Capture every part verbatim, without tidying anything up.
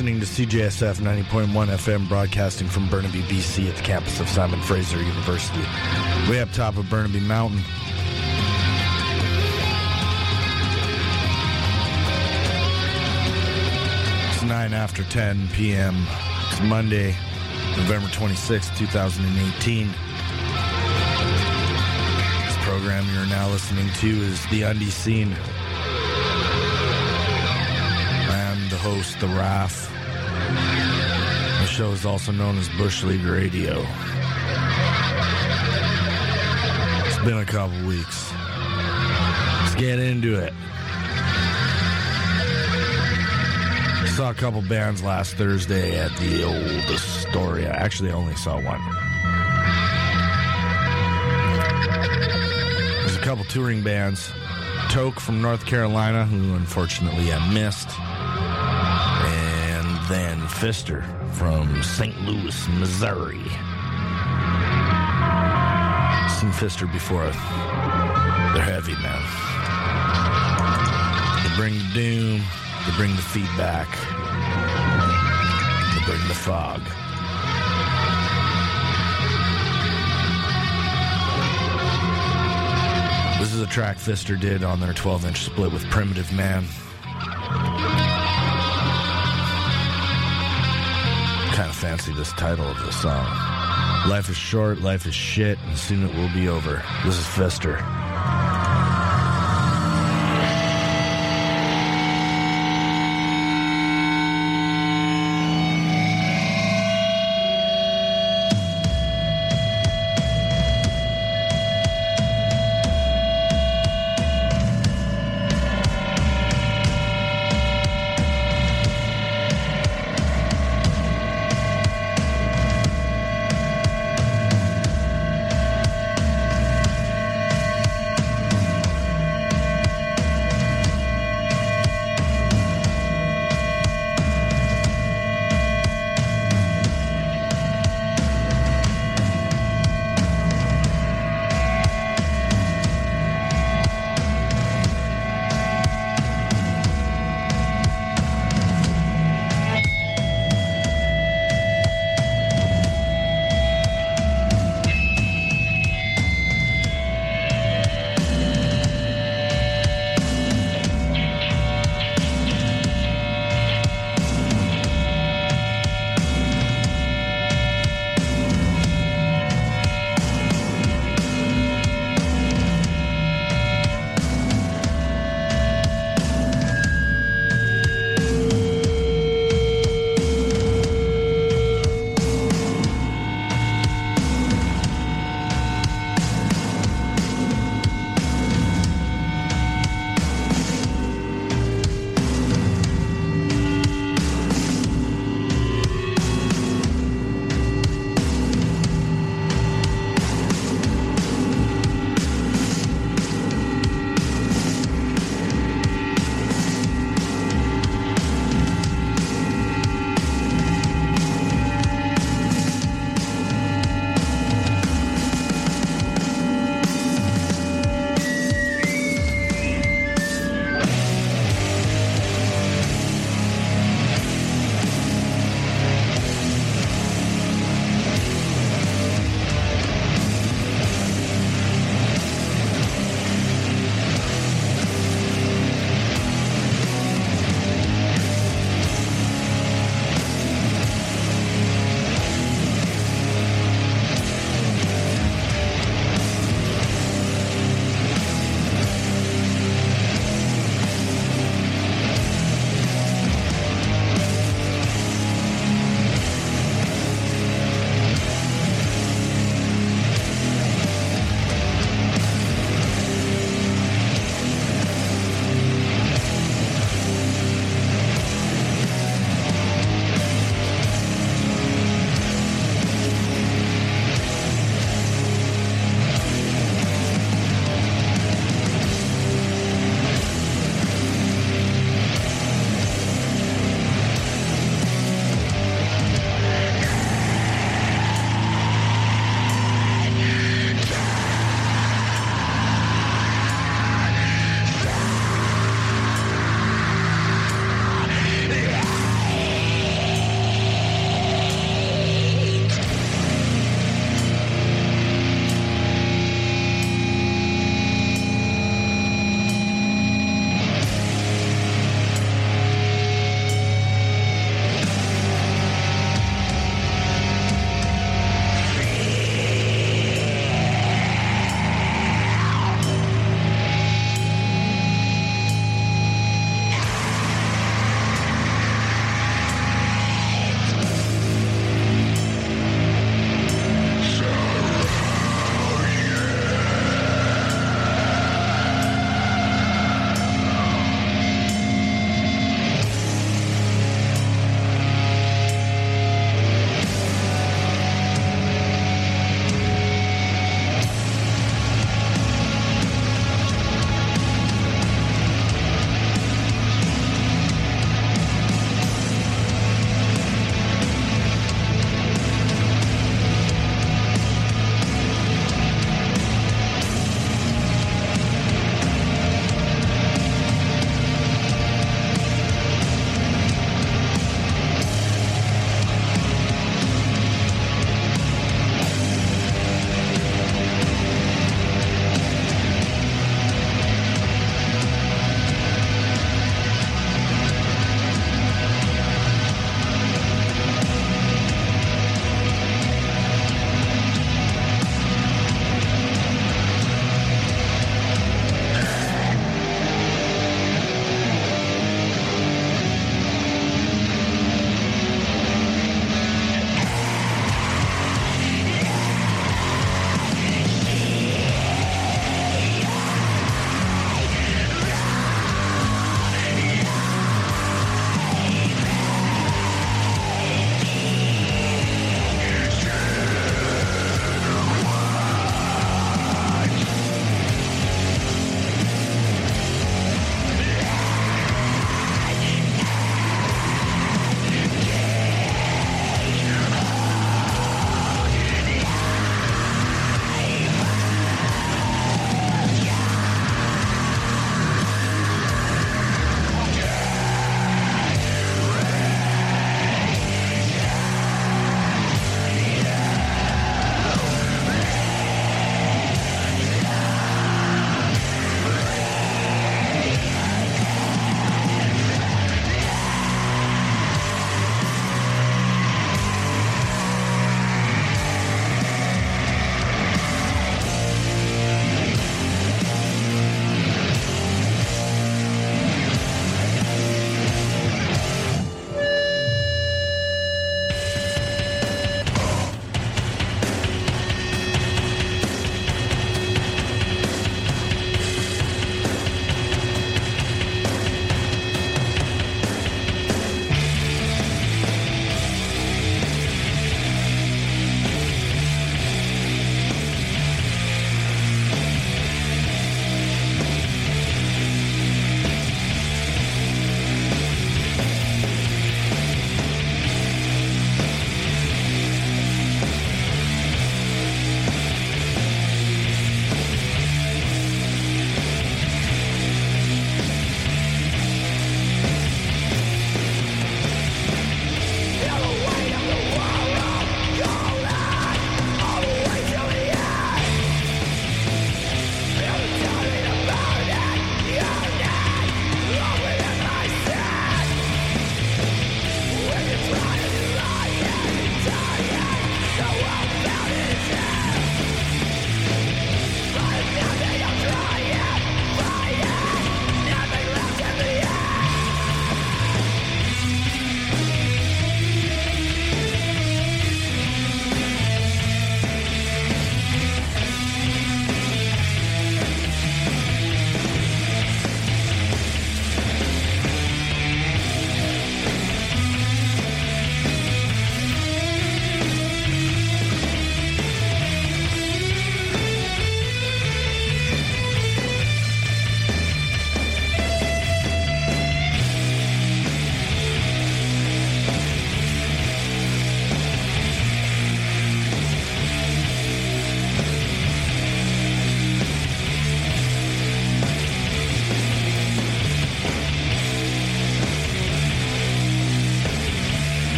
listening to C J S F ninety point one F M, broadcasting from Burnaby, B C at the campus of Simon Fraser University. Way up top of Burnaby Mountain. It's nine after ten p.m. It's Monday, November twenty-sixth, twenty eighteen. This program you're now listening to is The Undie Scene. The host, The Raff. The show is also known as Bush League Radio. It's been a couple weeks. Let's get into it. Saw a couple bands last Thursday at the old Astoria. Actually, I only saw one. There's a couple touring bands. Toke from North Carolina, who unfortunately I missed. Then Fister from Saint Louis, Missouri. Seen Fister before. They're heavy, man. They bring the doom. They bring the feedback. They bring the fog. This is a track Fister did on their twelve-inch split with Primitive Man. Kind of fancy this title of the song. Life is short, life is shit, and soon it will be over. This is Fister.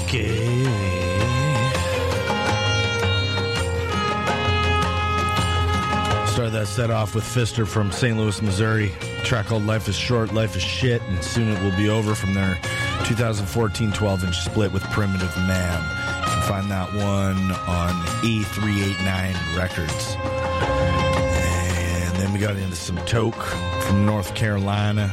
Okay. Started that set off with Fister from Saint Louis, Missouri. A track called Life is Short, Life is Shit, and Soon It Will Be Over from their two thousand fourteen twelve-inch split with Primitive Man. You can find that one on E three eighty-nine Records. And then we got into some Toke from North Carolina.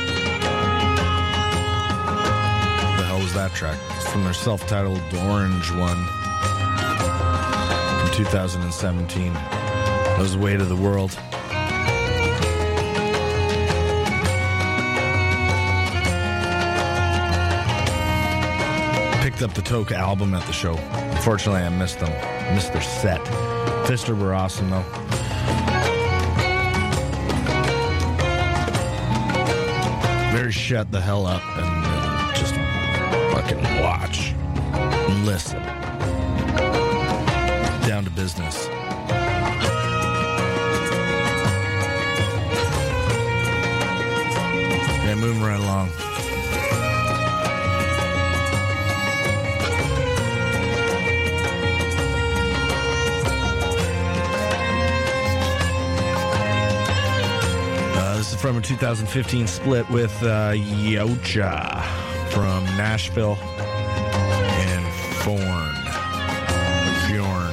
Was that track? It's from their self-titled Orange one from two thousand seventeen. That was Weight of the World. Picked up the Toke album at the show. Unfortunately, I missed them. I missed their set. Fister were awesome, though. Very shut the hell up and uh, just fucking watch and listen. Down to business. Okay, moving right along. Uh, this is from a two thousand fifteen split with uh, Yocha from Nashville and Forn. Fjorn.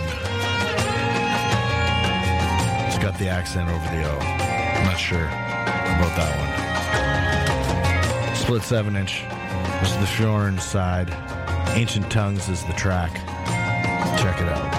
It's got the accent over the O. I'm not sure about that one. Split seven inch. This is the Fjorn side. Ancient Tongues is the track. Check it out.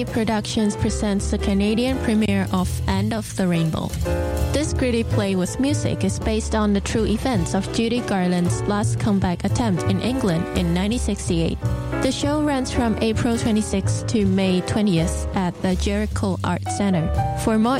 Disney Productions presents the Canadian premiere of End of the Rainbow. This gritty play with music is based on the true events of Judy Garland's last comeback attempt in England in nineteen sixty-eight. The show runs from April twenty-sixth to May twentieth at the Jericho Art Center. For more